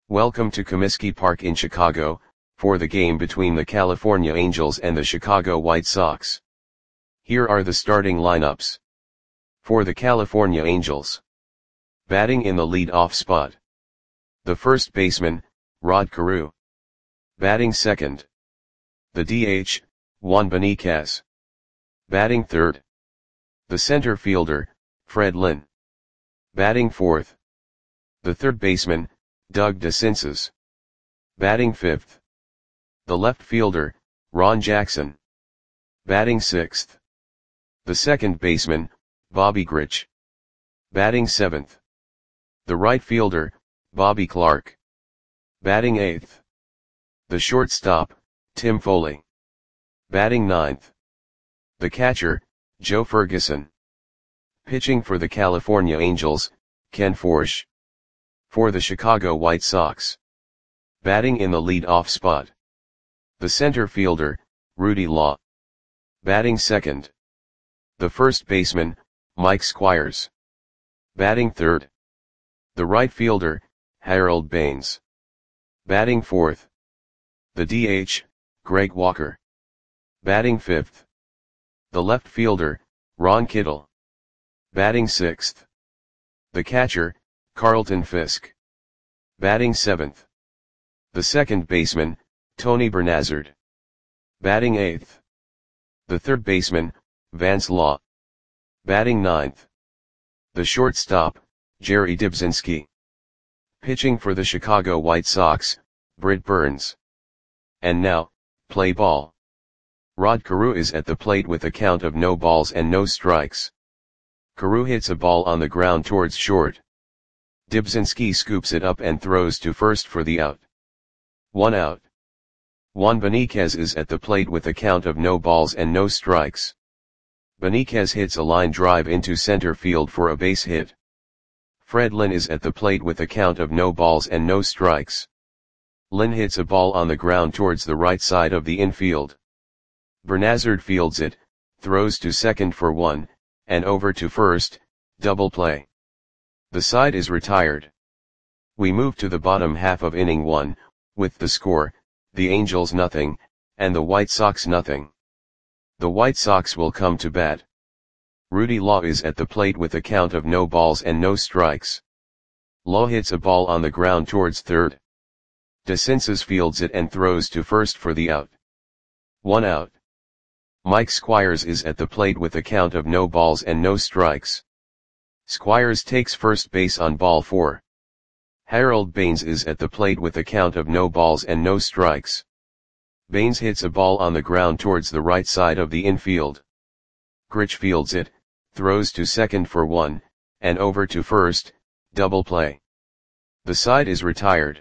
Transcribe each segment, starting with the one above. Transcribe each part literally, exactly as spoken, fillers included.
Welcome to Comiskey Park in Chicago, for the game between the California Angels and the Chicago White Sox. Here are the starting lineups. For the California Angels. Batting in the lead-off spot. The first baseman, Rod Carew. Batting second. The D H, Juan Beniquez. Batting third. The center fielder, Fred Lynn. Batting fourth. The third baseman, Doug DeCinces. Batting fifth. The left fielder, Ron Jackson. Batting sixth. The second baseman, Bobby Grich. Batting seventh. The right fielder, Bobby Clarke. Batting eighth. The shortstop, Tim Foley. Batting ninth. The catcher, Joe Ferguson. Pitching for the California Angels, Ken Forsch. For the Chicago White Sox. Batting in the lead-off spot. The center fielder, Rudy Law. Batting second. The first baseman, Mike Squires. Batting third. The right fielder, Harold Baines. Batting fourth. The D H, Greg Walker. Batting fifth. The left fielder, Ron Kittle. Batting sixth. The catcher, Carlton Fisk. Batting seventh. The second baseman, Tony Bernazard. Batting eighth. The third baseman, Vance Law. Batting ninth. The shortstop, Jerry Dybzinski. Pitching for the Chicago White Sox, Britt Burns. And now, play ball. Rod Carew is at the plate with a count of no balls and no strikes. Carew hits a ball on the ground towards short. Dybzinski scoops it up and throws to first for the out. One out. Juan Beniquez is at the plate with a count of no balls and no strikes. Beniquez hits a line drive into center field for a base hit. Fred Lynn is at the plate with a count of no balls and no strikes. Lynn hits a ball on the ground towards the right side of the infield. Bernazard fields it, throws to second for one, and over to first, double play. The side is retired. We move to the bottom half of inning one, with the score, the Angels nothing, and the White Sox nothing. The White Sox will come to bat. Rudy Law is at the plate with a count of no balls and no strikes. Law hits a ball on the ground towards third. DeCinces fields it and throws to first for the out. One out. Mike Squires is at the plate with a count of no balls and no strikes. Squires takes first base on ball four. Harold Baines is at the plate with a count of no balls and no strikes. Baines hits a ball on the ground towards the right side of the infield. Grich fields it, throws to second for one, and over to first, double play. The side is retired.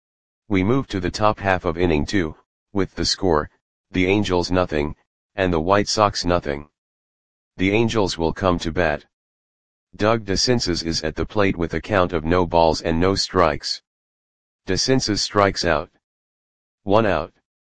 We move to the top half of inning two, with the score, the Angels nothing, and the White Sox nothing. The Angels will come to bat. Doug DeCinces is at the plate with a count of no balls and no strikes. DeCinces strikes out. One out.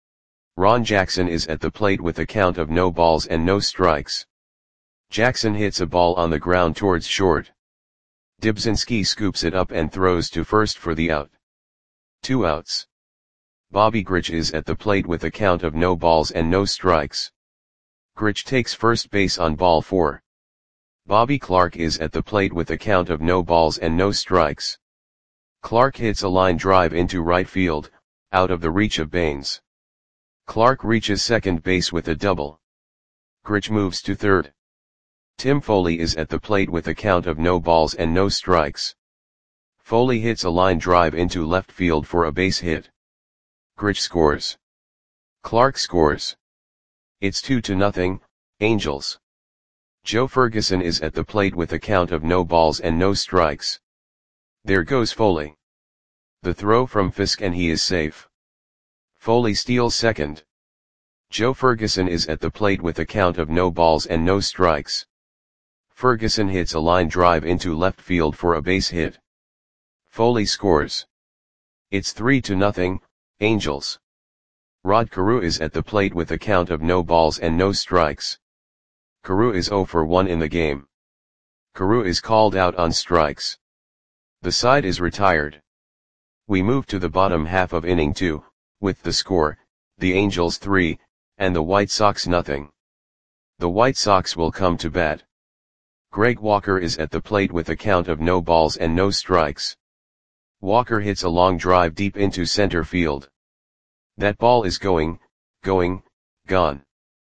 Ron Jackson is at the plate with a count of no balls and no strikes. Jackson hits a ball on the ground towards short. Dybzinski scoops it up and throws to first for the out. Two outs. Bobby Grich is at the plate with a count of no balls and no strikes. Grich takes first base on ball four. Bobby Clarke is at the plate with a count of no balls and no strikes. Clarke hits a line drive into right field, out of the reach of Baines. Clarke reaches second base with a double. Grich moves to third. Tim Foley is at the plate with a count of no balls and no strikes. Foley hits a line drive into left field for a base hit. Grich scores. Clarke scores. It's two to nothing, Angels. Joe Ferguson is at the plate with a count of no balls and no strikes. There goes Foley. The throw from Fisk and he is safe. Foley steals second. Joe Ferguson is at the plate with a count of no balls and no strikes. Ferguson hits a line drive into left field for a base hit. Foley scores. It's three to nothing, Angels. Rod Carew is at the plate with a count of no balls and no strikes. Carew is zero for one in the game. Carew is called out on strikes. The side is retired. We move to the bottom half of inning two, with the score, the Angels three, and the White Sox nothing. The White Sox will come to bat. Greg Walker is at the plate with a count of no balls and no strikes. Walker hits a long drive deep into center field. That ball is going, going, gone.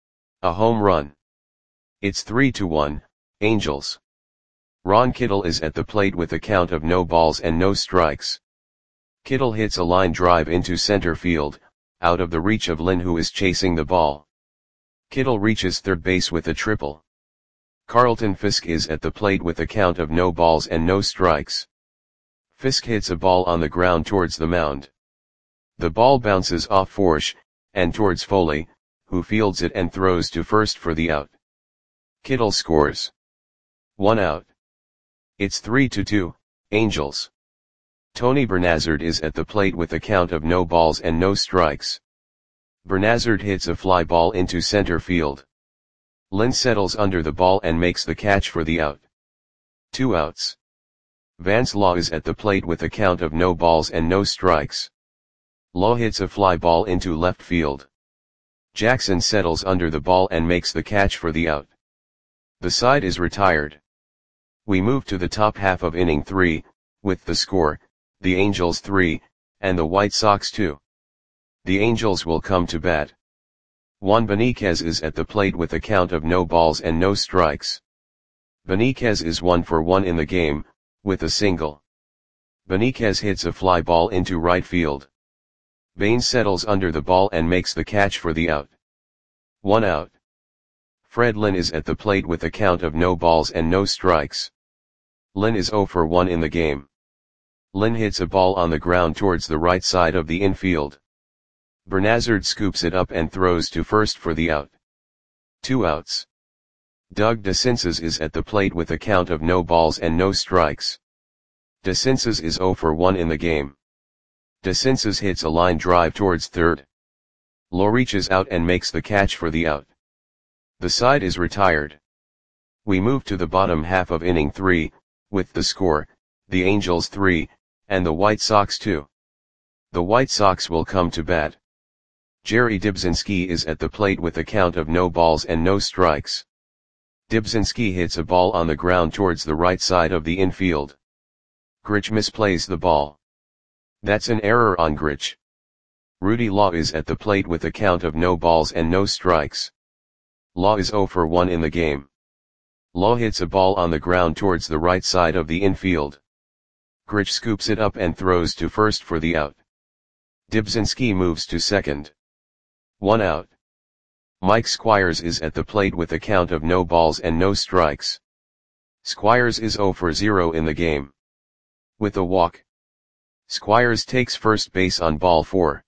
A home run. It's three to one, Angels. Ron Kittle is at the plate with a count of no balls and no strikes. Kittle hits a line drive into center field, out of the reach of Lynn, who is chasing the ball. Kittle reaches third base with a triple. Carlton Fisk is at the plate with a count of no balls and no strikes. Fisk hits a ball on the ground towards the mound. The ball bounces off Forsch, and towards Foley, who fields it and throws to first for the out. Kittle scores. One out. It's three to two, Angels. Tony Bernazard is at the plate with a count of no balls and no strikes. Bernazard hits a fly ball into center field. Lynn settles under the ball and makes the catch for the out. Two outs. Vance Law is at the plate with a count of no balls and no strikes. Law hits a fly ball into left field. Jackson settles under the ball and makes the catch for the out. The side is retired. We move to the top half of inning three, with the score, the Angels three, and the White Sox two. The Angels will come to bat. Juan Beniquez is at the plate with a count of no balls and no strikes. Beniquez is one for one in the game, with a single. Beniquez hits a fly ball into right field. Baines settles under the ball and makes the catch for the out. One out. Fred Lynn is at the plate with a count of no balls and no strikes. Lynn is zero for one in the game. Lynn hits a ball on the ground towards the right side of the infield. Bernazard scoops it up and throws to first for the out. Two outs. Doug DeCinces is at the plate with a count of no balls and no strikes. DeCinces is zero for one in the game. DeCinces hits a line drive towards third. Law reaches out and makes the catch for the out. The side is retired. We move to the bottom half of inning three, with the score, the Angels three, and the White Sox two. The White Sox will come to bat. Jerry Dybzinski is at the plate with a count of no balls and no strikes. Dybzinski hits a ball on the ground towards the right side of the infield. Grich misplays the ball. That's an error on Grich. Rudy Law is at the plate with a count of no balls and no strikes. Law is zero for one in the game. Law hits a ball on the ground towards the right side of the infield. Grich scoops it up and throws to first for the out. Dybzinski moves to second. One out. Mike Squires is at the plate with a count of no balls and no strikes. Squires is zero for zero in the game. With a walk. Squires takes first base on ball four.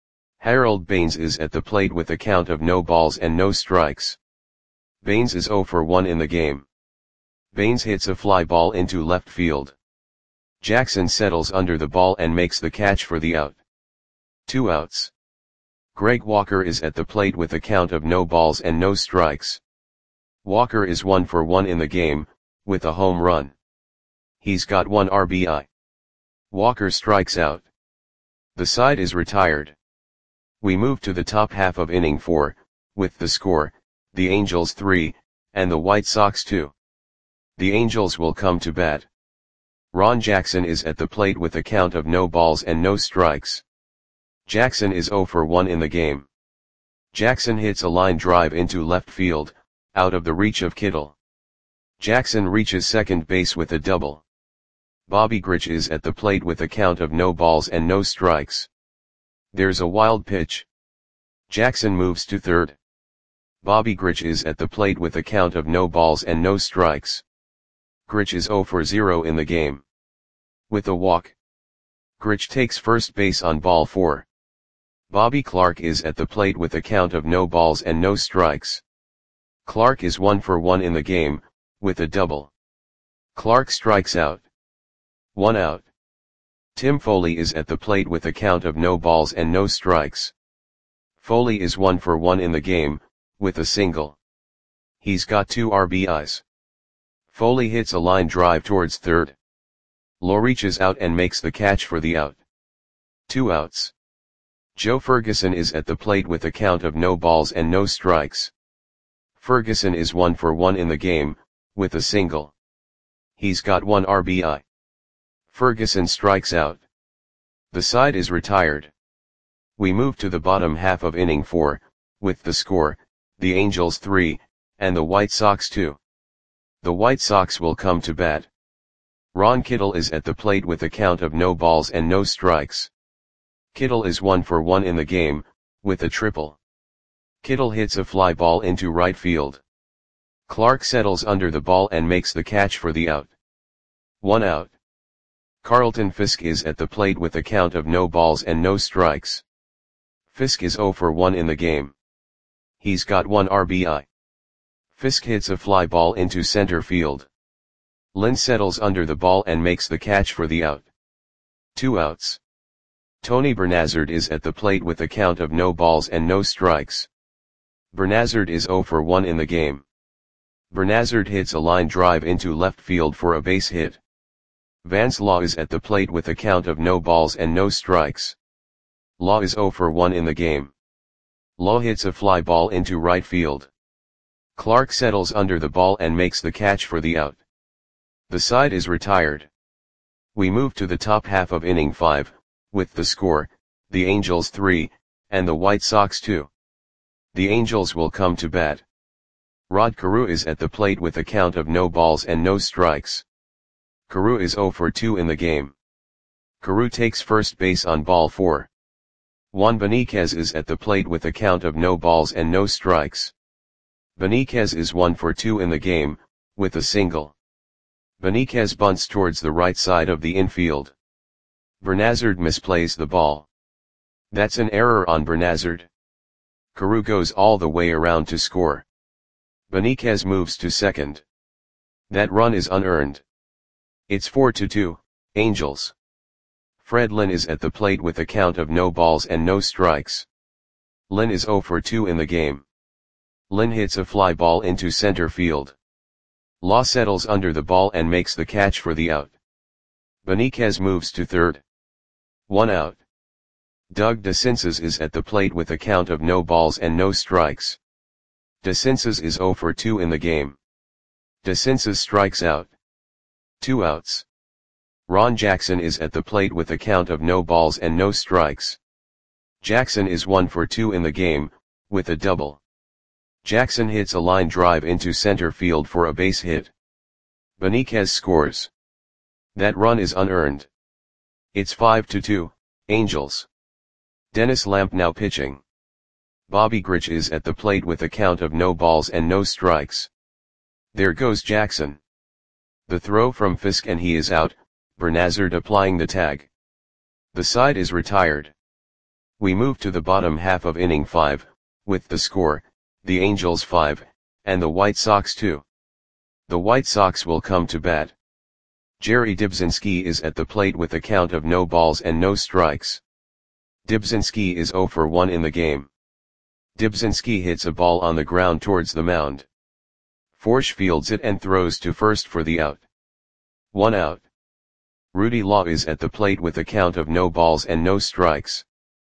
Harold Baines is at the plate with a count of no balls and no strikes. Baines is zero for one in the game. Baines hits a fly ball into left field. Jackson settles under the ball and makes the catch for the out. Two outs. Greg Walker is at the plate with a count of no balls and no strikes. Walker is one for one in the game, with a home run. He's got one R B I. Walker strikes out. The side is retired. We move to the top half of inning four, with the score, the Angels three, and the White Sox two. The Angels will come to bat. Ron Jackson is at the plate with a count of no balls and no strikes. Jackson is zero for one in the game. Jackson hits a line drive into left field, out of the reach of Kittle. Jackson reaches second base with a double. Bobby Grich is at the plate with a count of no balls and no strikes. There's a wild pitch. Jackson moves to third. Bobby Grich is at the plate with a count of no balls and no strikes. Grich is zero for zero in the game. With a walk. Grich takes first base on ball four. Bobby Clark is at the plate with a count of no balls and no strikes. Clark is one for one in the game, with a double. Clark strikes out. One out. Tim Foley is at the plate with a count of no balls and no strikes. Foley is one for one in the game, with a single. He's got two R B Is. Foley hits a line drive towards third. Law reaches out and makes the catch for the out. Two outs. Joe Ferguson is at the plate with a count of no balls and no strikes. Ferguson is one for one in the game, with a single. He's got one R B I. Ferguson strikes out. The side is retired. We move to the bottom half of inning four, with the score, the Angels three, and the White Sox two. The White Sox will come to bat. Ron Kittle is at the plate with a count of no balls and no strikes. Kittle is one for one in the game, with a triple. Kittle hits a fly ball into right field. Clark settles under the ball and makes the catch for the out. One out. Carlton Fisk is at the plate with a count of no balls and no strikes. Fisk is zero for one in the game. He's got one R B I. Fisk hits a fly ball into center field. Lynn settles under the ball and makes the catch for the out. Two outs. Tony Bernazard is at the plate with a count of no balls and no strikes. Bernazard is zero for one in the game. Bernazard hits a line drive into left field for a base hit. Vance Law is at the plate with a count of no balls and no strikes. Law is zero for one in the game. Law hits a fly ball into right field. Clark settles under the ball and makes the catch for the out. The side is retired. We move to the top half of inning five, with the score, the Angels three, and the White Sox two. The Angels will come to bat. Rod Carew is at the plate with a count of no balls and no strikes. Carew is zero for two in the game. Carew takes first base on ball four. Juan Beniquez is at the plate with a count of no balls and no strikes. Beniquez is one for two in the game, with a single. Beniquez bunts towards the right side of the infield. Bernazard misplays the ball. That's an error on Bernazard. Carew goes all the way around to score. Beniquez moves to second. That run is unearned. It's four to two, Angels. Fred Lynn is at the plate with a count of no balls and no strikes. Lynn is zero for two in the game. Lynn hits a fly ball into center field. Law settles under the ball and makes the catch for the out. Beniquez moves to third. One out. Doug DeCinces is at the plate with a count of no balls and no strikes. DeCinces is zero for two in the game. DeCinces strikes out. Two outs. Ron Jackson is at the plate with a count of no balls and no strikes. Jackson is one for two in the game, with a double. Jackson hits a line drive into center field for a base hit. Beniquez scores. That run is unearned. It's five to two, Angels. Dennis Lamp now pitching. Bobby Grich is at the plate with a count of no balls and no strikes. There goes Jackson. The throw from Fisk and he is out, Bernazard applying the tag. The side is retired. We move to the bottom half of inning five, with the score, the Angels five, and the White Sox two. The White Sox will come to bat. Jerry Dybzinski is at the plate with a count of no balls and no strikes. Dybzinski is zero for one in the game. Dybzinski hits a ball on the ground towards the mound. Forsch fields it and throws to first for the out. One out. Rudy Law is at the plate with a count of no balls and no strikes.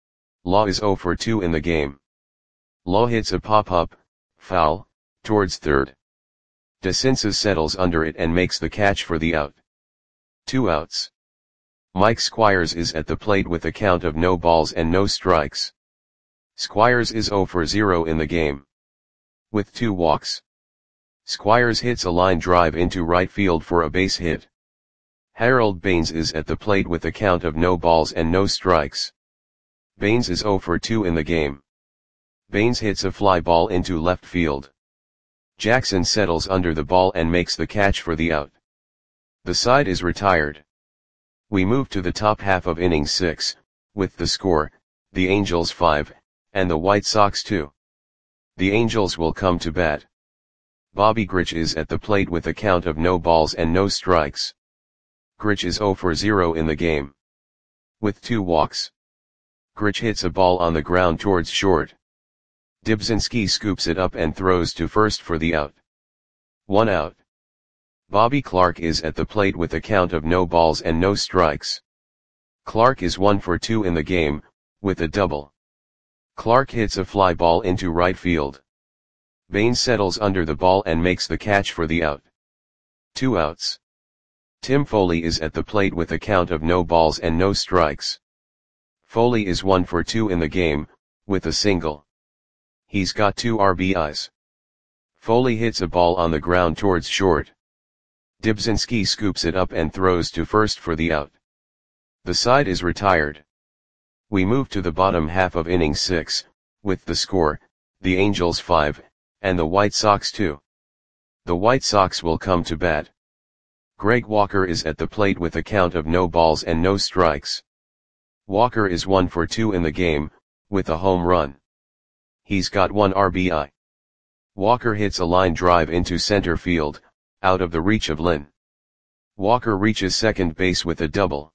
Law is zero for two in the game. Law hits a pop-up, foul, towards third. DeCinces settles under it and makes the catch for the out. Two outs. Mike Squires is at the plate with a count of no balls and no strikes. Squires is zero for zero in the game. With two walks. Squires hits a line drive into right field for a base hit. Harold Baines is at the plate with a count of no balls and no strikes. Baines is zero for two in the game. Baines hits a fly ball into left field. Jackson settles under the ball and makes the catch for the out. The side is retired. We move to the top half of inning six, with the score, the Angels five, and the White Sox two. The Angels will come to bat. Bobby Grich is at the plate with a count of no balls and no strikes. Grich is zero for zero in the game. With two walks. Grich hits a ball on the ground towards short. Dybzinski scoops it up and throws to first for the out. One out. Bobby Clark is at the plate with a count of no balls and no strikes. Clark is one for two in the game, with a double. Clark hits a fly ball into right field. Bain settles under the ball and makes the catch for the out. Two outs. Tim Foley is at the plate with a count of no balls and no strikes. Foley is one for two in the game, with a single. He's got two R B Is. Foley hits a ball on the ground towards short. Dibzinski scoops it up and throws to first for the out. The side is retired. We move to the bottom half of inning six, with the score, the Angels five, and the White Sox two. The White Sox will come to bat. Greg Walker is at the plate with a count of no balls and no strikes. Walker is one for two in the game, with a home run. He's got one R B I. Walker hits a line drive into center field, out of the reach of Lynn. Walker reaches second base with a double.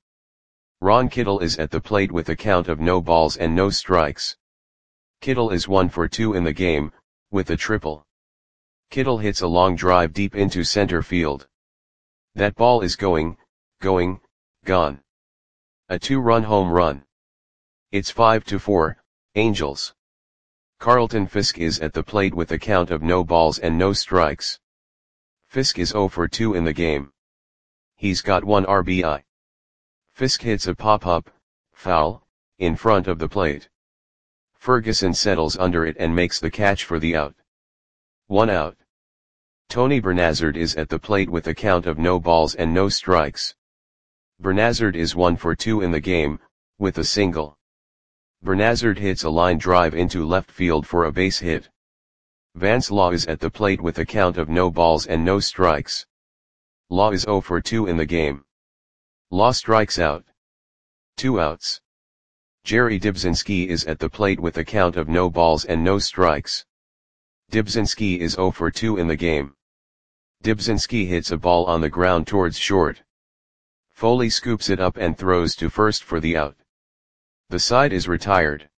Ron Kittle is at the plate with a count of no balls and no strikes. Kittle is one for two in the game, with a triple. Kittle hits a long drive deep into center field. That ball is going, going, gone. A two-run home run. It's five to four, Angels. Carlton Fisk is at the plate with a count of no balls and no strikes. Fisk is zero for two in the game. He's got one R B I. Fisk hits a pop-up, foul, in front of the plate. Ferguson settles under it and makes the catch for the out. One out. Tony Bernazard is at the plate with a count of no balls and no strikes. Bernazard is one for two in the game, with a single. Bernazard hits a line drive into left field for a base hit. Vance Law is at the plate with a count of no balls and no strikes. Law is zero for two in the game. Law strikes out. Two outs. Jerry Dibzinski is at the plate with a count of no balls and no strikes. Dibzinski is zero for two in the game. Dibzinski hits a ball on the ground towards short. Foley scoops it up and throws to first for the out. The side is retired.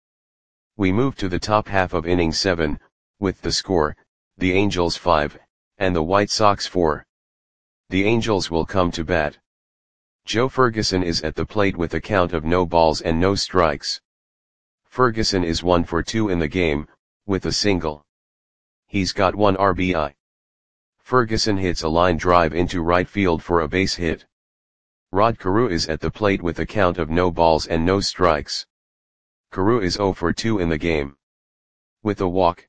We move to the top half of inning seven, with the score, the Angels five, and the White Sox four. The Angels will come to bat. Joe Ferguson is at the plate with a count of no balls and no strikes. Ferguson is one for two in the game, with a single. He's got one R B I. Ferguson hits a line drive into right field for a base hit. Rod Carew is at the plate with a count of no balls and no strikes. Carew is zero for two in the game. With a walk.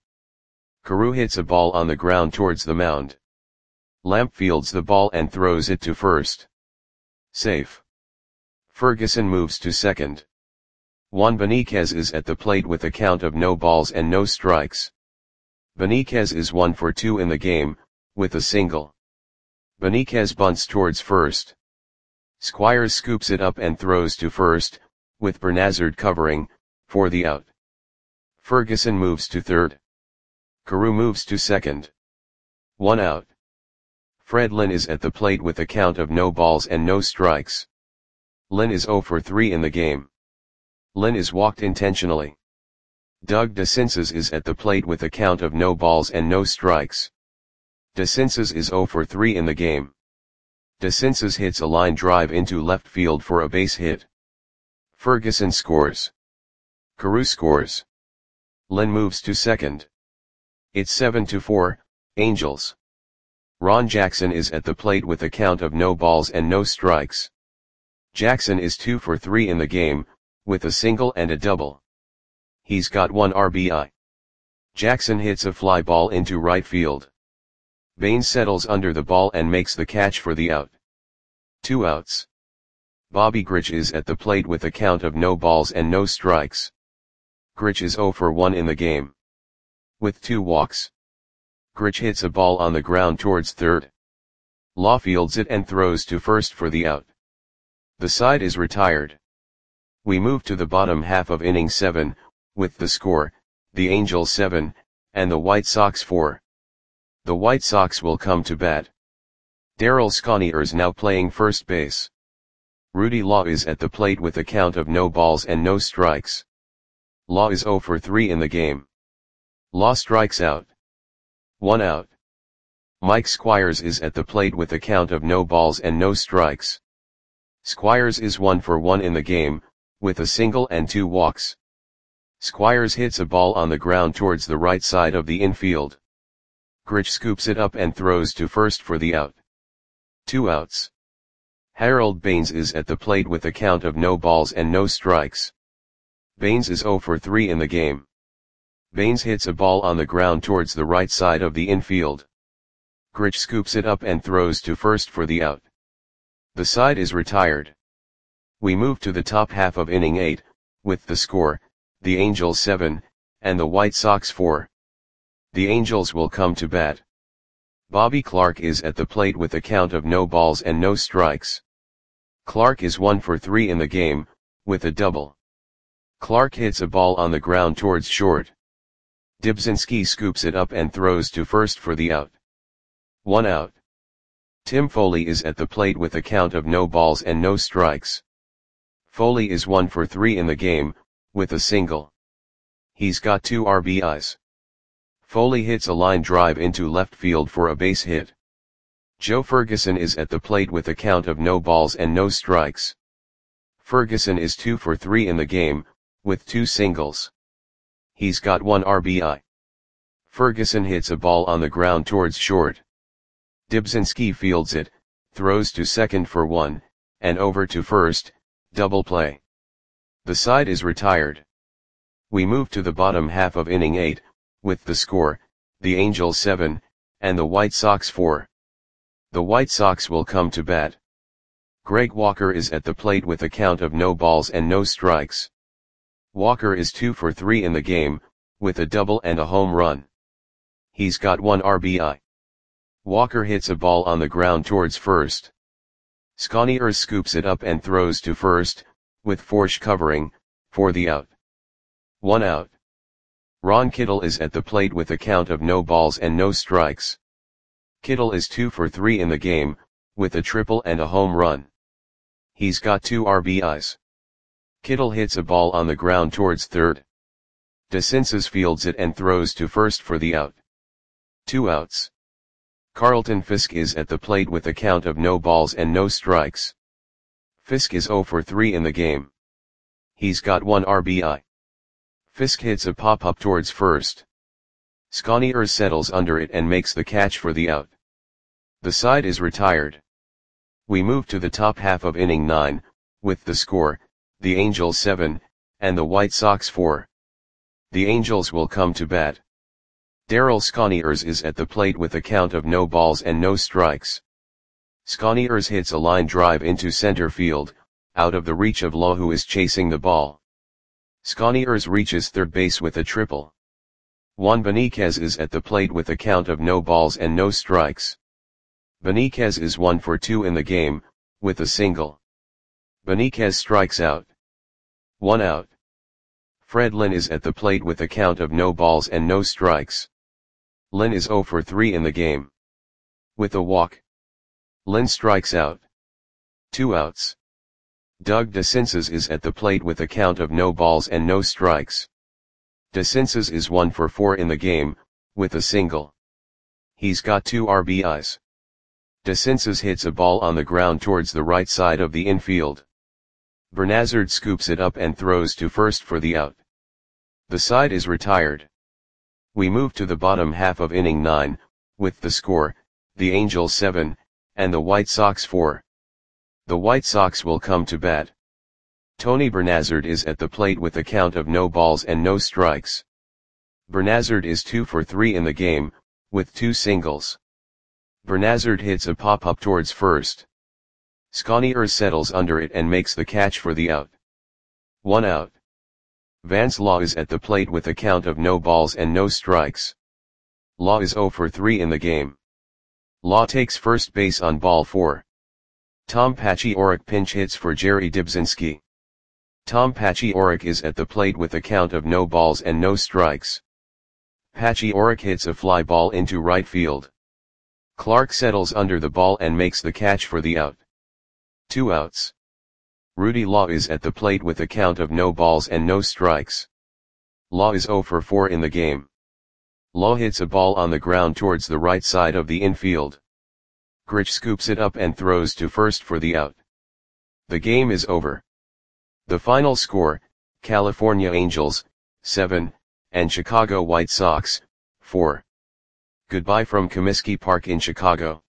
Carew hits a ball on the ground towards the mound. Lamp fields the ball and throws it to first. Safe. Ferguson moves to second. Juan Beniquez is at the plate with a count of no balls and no strikes. Beniquez is one for two in the game, with a single. Beniquez bunts towards first. Squires scoops it up and throws to first, with Bernazard covering, for the out. Ferguson moves to third. Carew moves to second. One out. Fred Lynn is at the plate with a count of no balls and no strikes. Lynn is zero for three in the game. Lynn is walked intentionally. Doug DeCinces is at the plate with a count of no balls and no strikes. DeCinces is zero for three in the game. DeCinces hits a line drive into left field for a base hit. Ferguson scores. Carew scores. Lynn moves to second. It's seven to four, Angels. Ron Jackson is at the plate with a count of no balls and no strikes. Jackson is two for three in the game, with a single and a double. He's got one R B I. Jackson hits a fly ball into right field. Bain settles under the ball and makes the catch for the out. Two outs. Bobby Grich is at the plate with a count of no balls and no strikes. Grich is zero for one in the game. With two walks. Grich hits a ball on the ground towards third. Law fields it and throws to first for the out. The side is retired. We move to the bottom half of inning seven, with the score, the Angels seven, and the White Sox four. The White Sox will come to bat. Darryl Sconier is now playing first base. Rudy Law is at the plate with a count of no balls and no strikes. Law is zero for three in the game. Law strikes out. One out. Mike Squires is at the plate with a count of no balls and no strikes. Squires is one for one in the game, with a single and two walks. Squires hits a ball on the ground towards the right side of the infield. Grich scoops it up and throws to first for the out. Two outs. Harold Baines is at the plate with a count of no balls and no strikes. Baines is zero for three in the game. Baines hits a ball on the ground towards the right side of the infield. Grich scoops it up and throws to first for the out. The side is retired. We move to the top half of inning eight, with the score, the Angels seven, and the White Sox four. The Angels will come to bat. Bobby Clark is at the plate with a count of no balls and no strikes. Clark is one for three in the game, with a double. Clark hits a ball on the ground towards short. Dibzinski scoops it up and throws to first for the out. One out. Tim Foley is at the plate with a count of no balls and no strikes. Foley is one for three in the game, with a single. He's got two R B Is. Foley hits a line drive into left field for a base hit. Joe Ferguson is at the plate with a count of no balls and no strikes. Ferguson is two for three in the game, with two singles. He's got one R B I. Ferguson hits a ball on the ground towards short. Dibzinski fields it, throws to second for one, and over to first, double play. The side is retired. We move to the bottom half of inning eight, with the score, the Angels seven, and the White Sox four. The White Sox will come to bat. Greg Walker is at the plate with a count of no balls and no strikes. Walker is two for three in the game, with a double and a home run. He's got one R B I. Walker hits a ball on the ground towards first. Sconiers scoops it up and throws to first, with Forsch covering, for the out. One out. Ron Kittle is at the plate with a count of no balls and no strikes. Kittle is two for three in the game, with a triple and a home run. He's got two R B Is. Kittle hits a ball on the ground towards third. DeCinces fields it and throws to first for the out. Two outs. Carlton Fisk is at the plate with a count of no balls and no strikes. Fisk is zero for three in the game. He's got one R B I. Fisk hits a pop-up towards first. Sconiers settles under it and makes the catch for the out. The side is retired. We move to the top half of inning nine, with the score, the Angels seven, and the White Sox four. The Angels will come to bat. Darryl Sconiers is at the plate with a count of no balls and no strikes. Sconiers hits a line drive into center field, out of the reach of Law, who is chasing the ball. Sconiers reaches third base with a triple. Juan Beniquez is at the plate with a count of no balls and no strikes. Beniquez is one for two in the game, with a single. Beniquez strikes out. One out. Fred Lynn is at the plate with a count of no balls and no strikes. Lynn is zero for three in the game. With a walk. Lynn strikes out. Two outs. Doug DeCinces is at the plate with a count of no balls and no strikes. DeCinces is one for four in the game, with a single. He's got two R B Is. DeCinces hits a ball on the ground towards the right side of the infield. Bernazard scoops it up and throws to first for the out. The side is retired. We move to the bottom half of inning nine, with the score, the Angels seven, and the White Sox four. The White Sox will come to bat. Tony Bernazard is at the plate with a count of no balls and no strikes. Bernazard is two for three in the game, with two singles. Bernazard hits a pop-up towards first. Sconiers settles under it and makes the catch for the out. One out. Vance Law is at the plate with a count of no balls and no strikes. Law is zero for three in the game. Law takes first base on ball four. Tom Paciorek pinch hits for Jerry Dibzinski. Tom Paciorek is at the plate with a count of no balls and no strikes. Paciorek hits a fly ball into right field. Clark settles under the ball and makes the catch for the out. Two outs. Rudy Law is at the plate with a count of no balls and no strikes. Law is zero for four in the game. Law hits a ball on the ground towards the right side of the infield. Grich scoops it up and throws to first for the out. The game is over. The final score, California Angels, seven, and Chicago White Sox, four. Goodbye from Comiskey Park in Chicago.